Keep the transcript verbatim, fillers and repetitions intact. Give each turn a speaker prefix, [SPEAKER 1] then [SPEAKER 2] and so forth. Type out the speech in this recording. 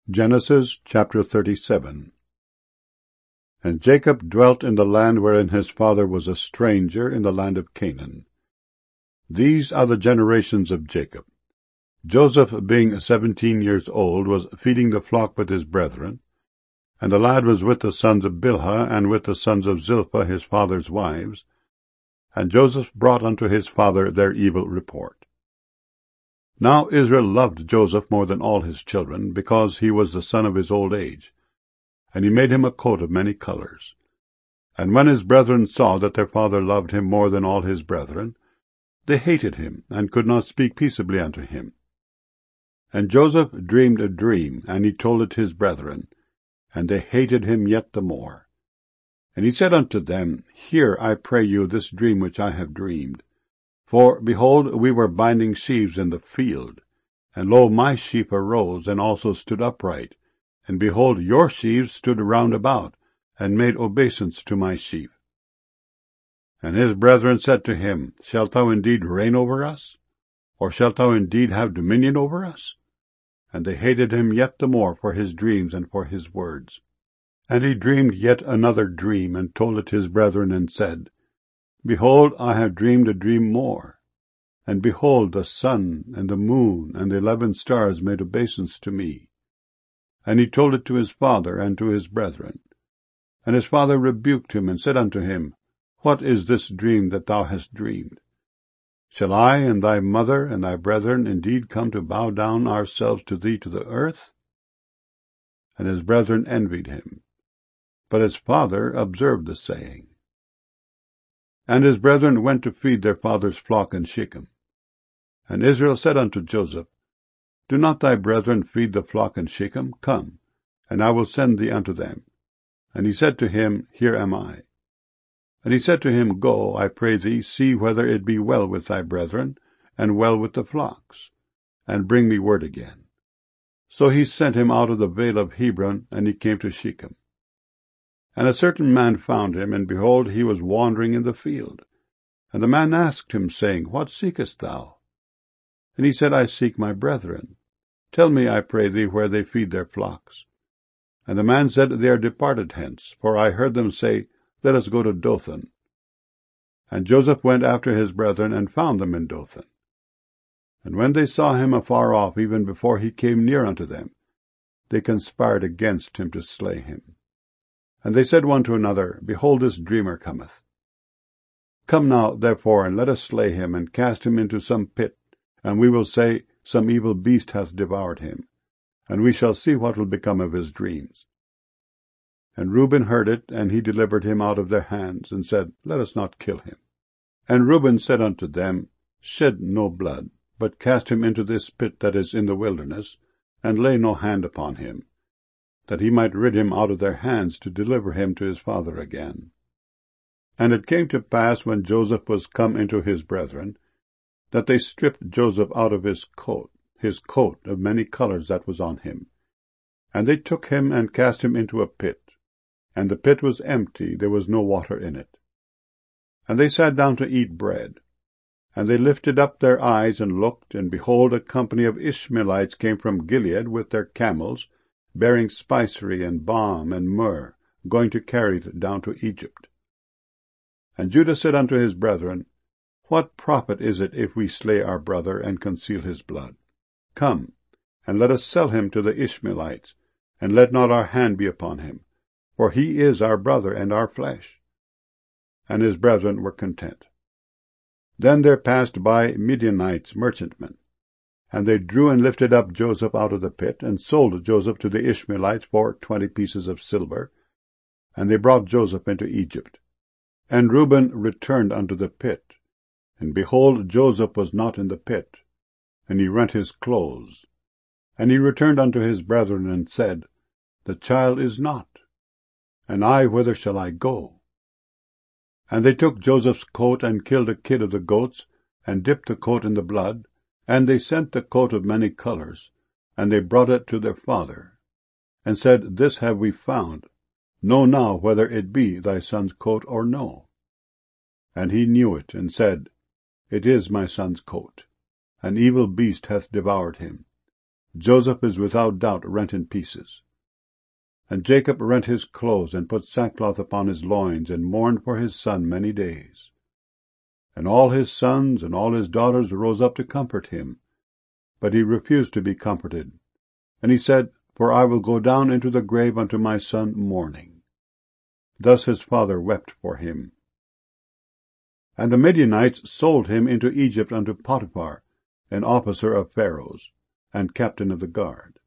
[SPEAKER 1] Genesis chapter thirty-seven. And Jacob dwelt in the land wherein his father was a stranger, in the land of Canaan. These are the generations of Jacob. Joseph, being seventeen years old, was feeding the flock with his brethren, and the lad was with the sons of Bilhah, and with the sons of Zilpah his father's wives. And Joseph brought unto his father their evil report. Now Israel loved Joseph more than all his children, because he was the son of his old age. And he made him a coat of many colors. And when his brethren saw that their father loved him more than all his brethren, they hated him, and could not speak peaceably unto him. And Joseph dreamed a dream, and he told it his brethren, and they hated him yet the more. And he said unto them, Hear, I pray you, this dream which I have dreamed. For, behold, we were binding sheaves in the field, and lo, my sheaf arose, and also stood upright, and behold, your sheaves stood round about, and made obeisance to my sheaf. And his brethren said to him, Shalt thou indeed reign over us? Or shalt thou indeed have dominion over us? And they hated him yet the more for his dreams and for his words. And he dreamed yet another dream, and told it his brethren, and said, Behold, I have dreamed a dream more. And behold, the sun, and the moon, and the eleven stars made obeisance to me. And he told it to his father, and to his brethren. And his father rebuked him, and said unto him, What is this dream that thou hast dreamed? Shall I and thy mother and thy brethren indeed come to bow down ourselves to thee to the earth? And his brethren envied him. But his father observed the saying. And his brethren went to feed their father's flock in Shechem. And Israel said unto Joseph, Do not thy brethren feed the flock in Shechem? Come, and I will send thee unto them. And he said to him, Here am I. And he said to him, Go, I pray thee, see whether it be well with thy brethren, and well with the flocks, and bring me word again. So he sent him out of the vale of Hebron, and he came to Shechem. And a certain man found him, and behold, he was wandering in the field. And the man asked him, saying, What seekest thou? And he said, I seek my brethren. Tell me, I pray thee, where they feed their flocks. And the man said, They are departed hence, for I heard them say, Let us go to Dothan. And Joseph went after his brethren, and found them in Dothan. And when they saw him afar off, even before he came near unto them, they conspired against him to slay him. And they said one to another, Behold, this dreamer cometh. Come now, therefore, and let us slay him, and cast him into some pit, and we will say, Some evil beast hath devoured him, and we shall see what will become of his dreams. And Reuben heard it, and he delivered him out of their hands, and said, Let us not kill him. And Reuben said unto them, Shed no blood, but cast him into this pit that is in the wilderness, and lay no hand upon him, that he might rid him out of their hands, to deliver him to his father again. And it came to pass, when Joseph was come into his brethren, that they stripped Joseph out of his coat, his coat of many colors that was on him. And they took him, and cast him into a pit. And the pit was empty, there was no water in it. And they sat down to eat bread. And they lifted up their eyes, and looked, and behold, a company of Ishmaelites came from Gilead with their camels, bearing spicery and balm and myrrh, going to carry it down to Egypt. And Judah said unto his brethren, What profit is it if we slay our brother, and conceal his blood? Come, and let us sell him to the Ishmaelites, and let not our hand be upon him, for he is our brother and our flesh. And his brethren were content. Then there passed by Midianites merchantmen, and they drew and lifted up Joseph out of the pit, and sold Joseph to the Ishmaelites for twenty pieces of silver. And they brought Joseph into Egypt. And Reuben returned unto the pit, and behold, Joseph was not in the pit, and he rent his clothes. And he returned unto his brethren, and said, The child is not, and I, whither shall I go? And they took Joseph's coat, and killed a kid of the goats, and dipped the coat in the blood, and they sent the coat of many colors, and they brought it to their father, and said, This have we found. Know now whether it be thy son's coat or no. And he knew it, and said, It is my son's coat. An evil beast hath devoured him. Joseph is without doubt rent in pieces. And Jacob rent his clothes, and put sackcloth upon his loins, and mourned for his son many days. And all his sons and all his daughters rose up to comfort him. But he refused to be comforted. And he said, For I will go down into the grave unto my son mourning. Thus his father wept for him. And the Midianites sold him into Egypt unto Potiphar, an officer of Pharaoh's, and captain of the guard.